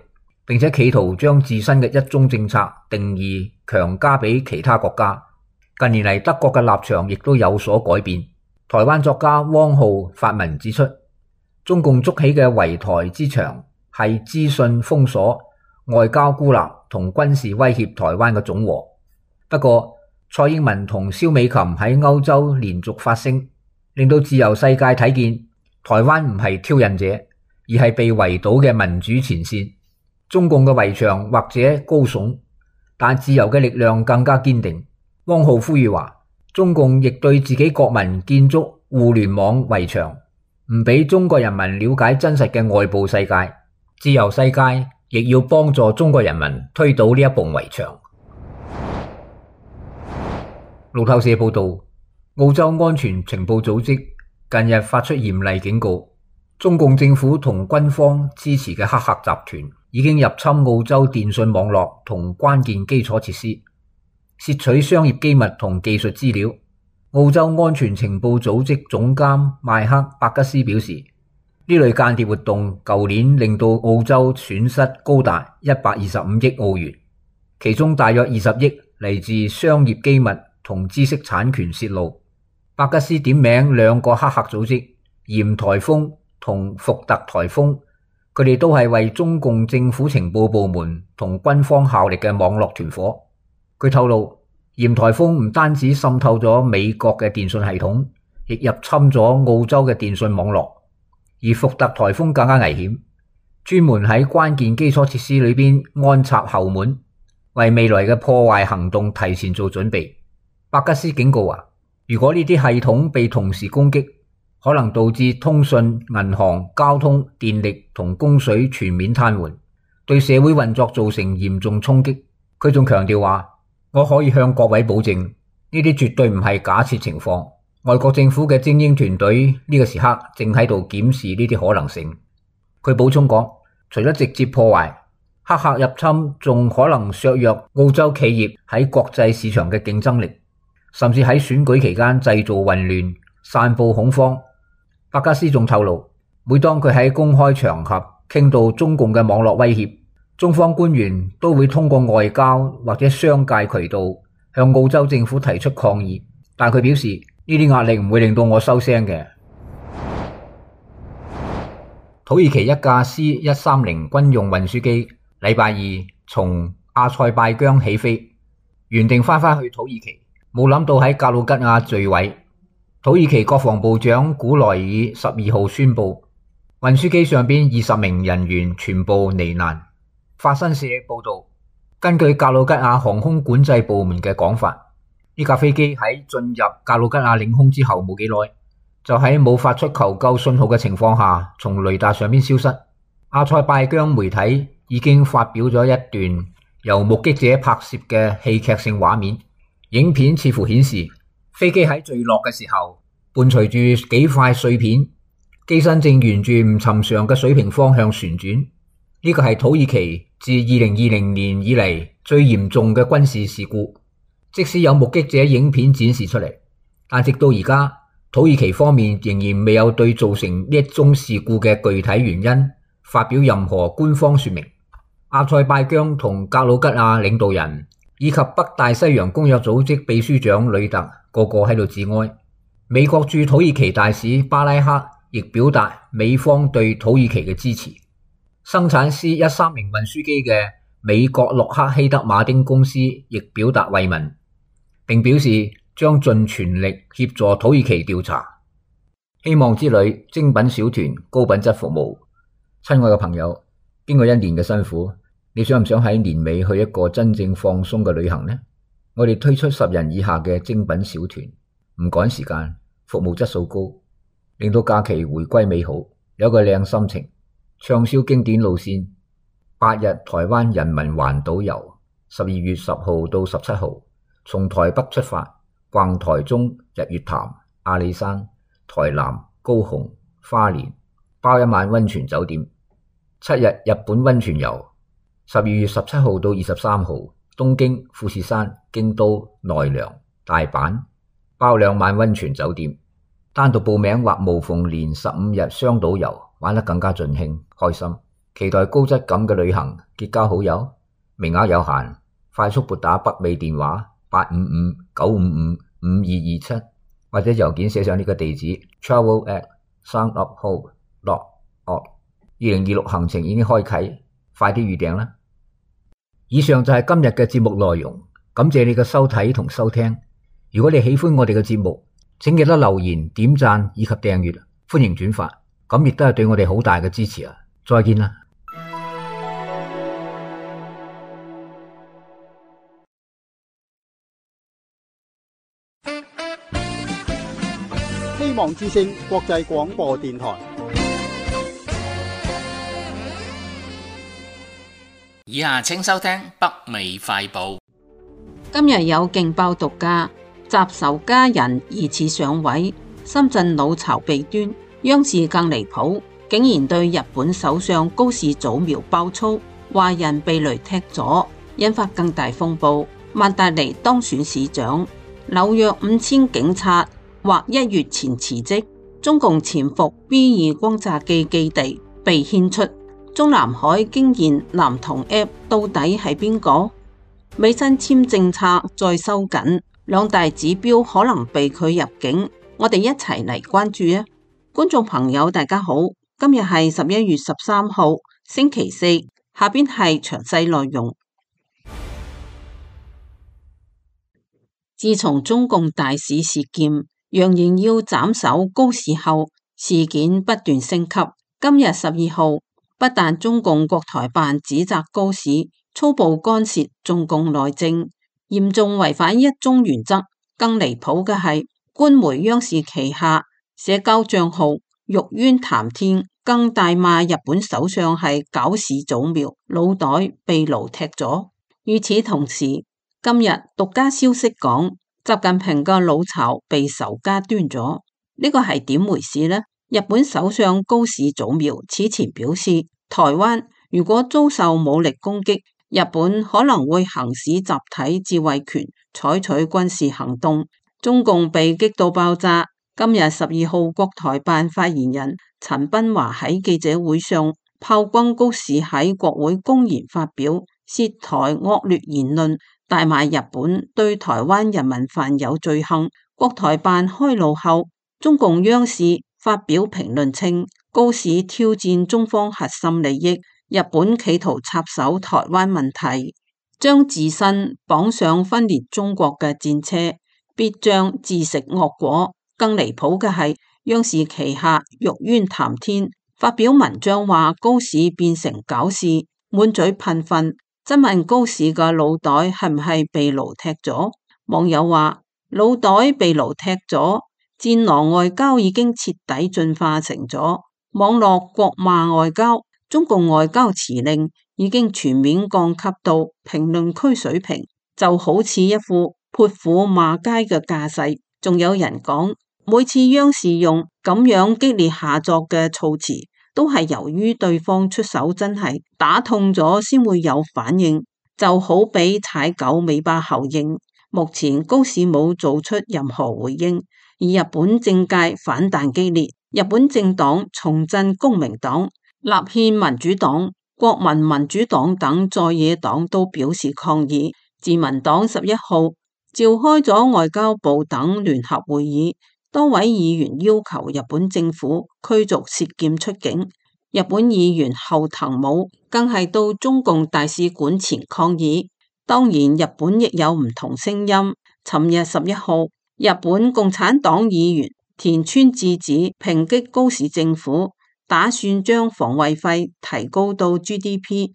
並且企圖將自身嘅一中政策定義強加俾其他國家。近年嚟，德國嘅立場亦都有所改變。台灣作家汪浩發文指出，中共築起嘅圍台之牆係資訊封鎖、外交孤立同軍事威脅台灣嘅總和。不過，蔡英文同蕭美琴喺歐洲連續發聲，令到自由世界睇見台灣唔係挑釁者，而係被圍堵嘅民主前線。中共嘅圍牆或者高聳，但自由嘅力量更加堅定。汪浩呼籲話，中共亦對自己國民建築互聯網圍牆，唔俾中國人民了解真實嘅外部世界。自由世界亦要幫助中國人民推倒呢一埲圍牆。路透社報道，澳洲安全情報組織近日發出嚴厲警告，中共政府同軍方支持嘅黑客集團已經入侵澳洲電信網絡同關鍵基礎設施，竊取商業機密同技術資料。澳洲安全情報組織總監邁克·伯吉斯表示，呢類間諜活動舊年令到澳洲損失高達125億澳元，其中大約20億嚟自商業機密同知識產權洩露。伯吉斯點名兩個黑客組織鹽颱風同福特颱風，佢哋都係為中共政府情報部門同軍方效力嘅網絡團夥。佢透露，鹽颱風唔單止滲透咗美國嘅電信系統，亦入侵咗澳洲嘅電信網絡。而福特颱風更加危險，專門喺關鍵基礎設施裏邊安插後門，為未來嘅破壞行動提前做準備。伯吉斯警告話，如果呢啲系統被同時攻擊，可能導致通訊、銀行、交通、電力同供水全面癱瘓，對社會運作造成嚴重衝擊。佢仲強調話，我可以向各位保證，呢啲絕對唔係假設情況。外國政府嘅精英團隊呢個時刻正喺度檢視呢啲可能性。佢補充講，除咗直接破壞，黑客入侵仲可能削弱澳洲企業喺國際市場嘅競爭力，甚至喺選舉期間製造混亂、散布恐慌。伯吉斯仲透露，每當佢喺公開場合傾到中共嘅網絡威脅，中方官員都會通過外交或者商界渠道向澳洲政府提出抗議，但佢表示呢啲壓力唔會令到我收聲嘅。土耳其一架 C-130 軍用運輸機禮拜二從阿塞拜疆起飛，原定翻返去土耳其，冇諗到喺格魯吉亞墜毀。土耳其國防部長古萊爾12號宣布，運輸機上邊20名人員全部罹難。法新社報道，根據格魯吉亞航空管制部門嘅講法，呢架飛機喺進入格魯吉亞領空之後冇幾耐，就喺冇發出求救信號嘅情況下，從雷達上邊消失。阿塞拜疆媒體已經發表咗一段由目擊者拍攝嘅戲劇性畫面，影片似乎顯示飛機喺墜落嘅時候，伴隨住幾塊碎片，機身正沿住唔尋常嘅水平方向旋轉。呢個係土耳其自2020年以嚟最嚴重嘅軍事事故。即使有目擊者影片展示出嚟，但直到而家，土耳其方面仍然未有對造成呢一宗事故嘅具體原因發表任何官方說明。阿塞拜疆同格魯吉亞領導人以及北大西洋公約組織秘書長呂特個個喺度致哀。美國駐土耳其大使巴拉克亦表達美方對土耳其嘅支持。生產 C-130 運輸機嘅美國洛克希德馬丁公司亦表達慰問，並表示將盡全力協助土耳其調查。希望之旅精品小團高品質服務。親愛嘅朋友，經過一年嘅辛苦，你想唔想喺年尾去一個真正放鬆嘅旅行呢？我哋推出10人以下嘅精品小團，唔趕時間，服務質素高，令到假期回歸美好，有個靚心情。暢銷經典路線，8日台灣人民環島遊，12月10號到17號，從台北出發，逛台中、日月潭、阿里山、台南、高雄、花蓮，包1晚溫泉酒店。7日日本溫泉遊，12月17號到23號，東京、富士山、京都、奈良、大阪，包2晚溫泉酒店。單獨報名或無縫連15日雙島遊，玩得更加盡興開心。 期待高質感嘅旅行，結交好友，名額有限，快速撥打北美電話855-955-5227，或者郵件寫上呢個地址 travel@soundofhope.org。 2026行程已經開啟，快啲預訂啦！以上就係今日嘅節目內容，感謝你嘅收睇同收聽。如果你喜歡我哋嘅節目，請記得留言、點讚以及訂閱，歡迎轉發，咁亦都係對我哋好大嘅支持啊！再見啦！ 希望之聲國際廣播電台。 以下請收聽北美快報。 今日有勁爆毒駕，集仇家人疑似上位，深圳老巢被端，央視更離譜，竟然對日本首相高市早苗爆粗，話人被雷踢咗，引發更大風暴。曼達尼當選市長，紐約5000警察或1月前辭職，中共潛伏 B2 轟炸機基地被牽出。中南海經驗男童 App 到底係邊個？美新簽政策再收緊，兩大指標可能被拒入境，我哋一齊嚟關注啊！觀眾朋友大家好，今日係11月13號星期四，下邊係詳細內容。自從中共大使事件揚言要斬首高市後，事件不斷升級。今日12號，不但中共國台辦指責高市粗暴干涉中共內政，嚴重違反一中原則，更離譜嘅係官媒央視旗下社交賬號玉淵談天更大罵日本首相係搞事早苗，腦袋被奴踢咗。與此同時，今日獨家消息講，習近平嘅老巢被仇家端咗，呢個係點回事呢？日本首相高市早苗此前表示，台灣如果遭受武力攻擊，日本可能會行使集體自衛權，採取軍事行動。中共被激到爆炸。今日12號，國台辦發言人陳斌華喺記者會上炮轟高市喺國會公然發表涉台惡劣言論，大罵日本對台灣人民犯有罪行。國台辦開路後，中共央視發表評論稱，高市挑戰中方核心利益，日本企圖插手台灣問題，將自身綁上分裂中國嘅戰車，必將自食惡果。更離譜嘅係，央視旗下玉淵談天發表文章話高市變成搞事，滿嘴噴糞，質問高市嘅腦袋係唔係被奴踢咗？網友話腦袋被奴踢咗，戰狼外交已經徹底進化成咗網絡國罵外交，中共外交辭令已經全面降級到評論區水平，就好似一副潑婦罵街嘅架勢。仲有人講，每次央視用咁樣激烈下作嘅措辭，都係由於對方出手真係打痛咗先會有反應，就好比踩狗尾巴效應。目前高市冇做出任何回應，而日本政界反彈激烈，日本政黨重振公明黨、立憲民主黨、國民民主黨等在野黨都表示抗議。自民黨11號召開咗外交部等聯合會議，多位議員要求日本政府驅逐涉劍出境。日本議員後藤武更係到中共大使館前抗議。當然，日本亦有唔同聲音。尋日11號，日本共產黨議員田村智子抨擊高市政府打算將防衛費提高到 GDP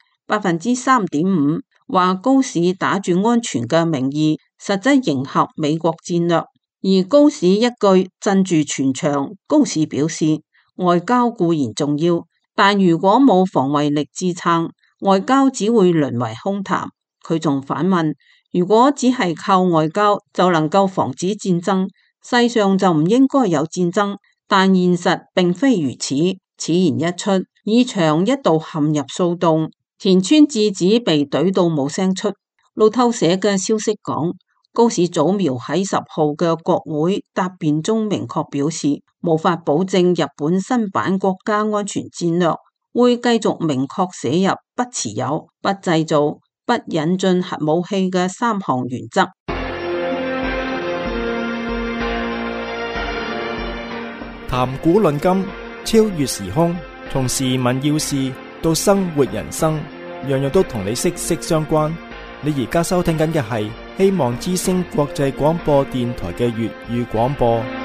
3.5%，話高市打住安全嘅名義，實質迎合美國戰略。而高市一句鎮住全場，高市表示外交固然重要，但如果冇防衛力支撐，外交只會淪為空談。佢仲反問，如果只係靠外交就能夠防止戰爭，世上就唔應該有戰爭。但現實並非如此。此言一出，議場一度陷入騷動，田村智子被懟到冇聲出。路透社嘅消息講，高市早苗喺10號嘅國會答辯中明確表示，無法保證日本新版國家安全戰略會繼續明確寫入不持有、不製造、不引進核武器嘅3項原則。 談古論今，超越時空，從時聞要事到生活人生，樣樣都同你息息相關。你而家收聽緊嘅係希望之聲國際廣播電台嘅粵語廣播。